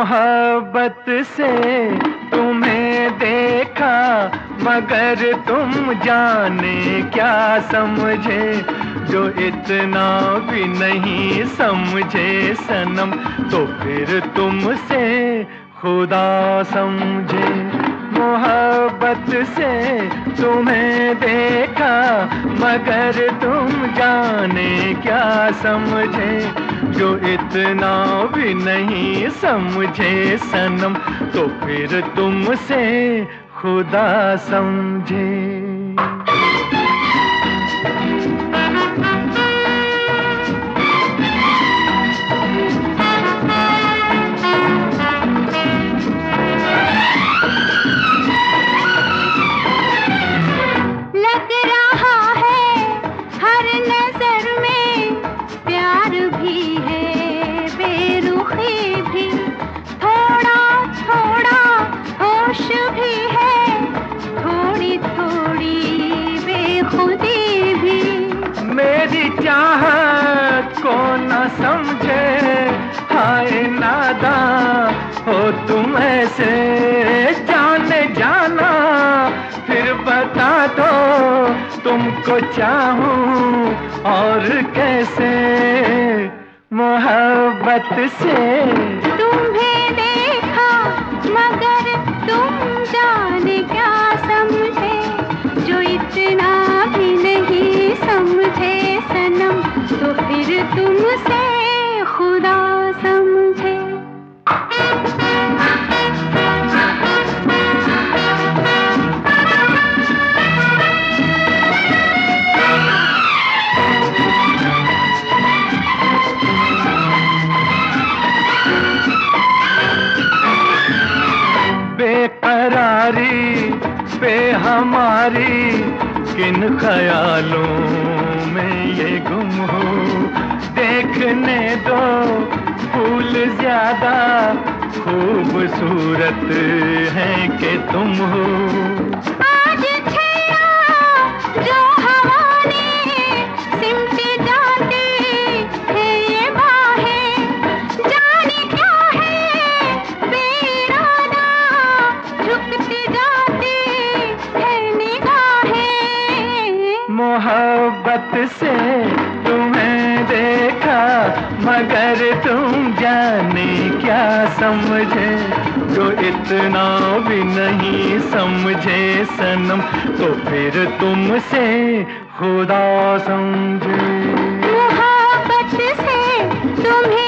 मोहब्बत से तुम्हें देखा मगर तुम जाने क्या समझे, जो इतना भी नहीं समझे सनम तो फिर तुमसे खुदा समझे। मोहब्बत से तुम्हें देखा मगर तुम जाने क्या समझे, जो इतना भी नहीं समझे सनम तो फिर तुमसे खुदा समझे। मेरी चाहत को न समझे, हाय नादां हो तुम ऐसे, जाने जाना फिर बता दो तुमको चाहूं और कैसे। मोहब्बत से तुम्हें देखा मगर तुम जाने क्या समझे, जो इतना भी नहीं समझे सनम तो फिर तुमसे खुदा समझे। बेकरारी पे हमारी किन ख्यालों में ये गुम हो, देखने दो फूल ज्यादा खूबसूरत है कि तुम हो। आज जो हवा ने सिमट जाती है ये बाहें, जाने क्या है बेइरादा झुकती जाती है निगाहें। मोहब्बत से तुम्हें देखा मगर तुम जाने क्या समझे, जो इतना भी नहीं समझे सनम तो फिर तुमसे खुदा समझे। मोहब्बत से तुम्हें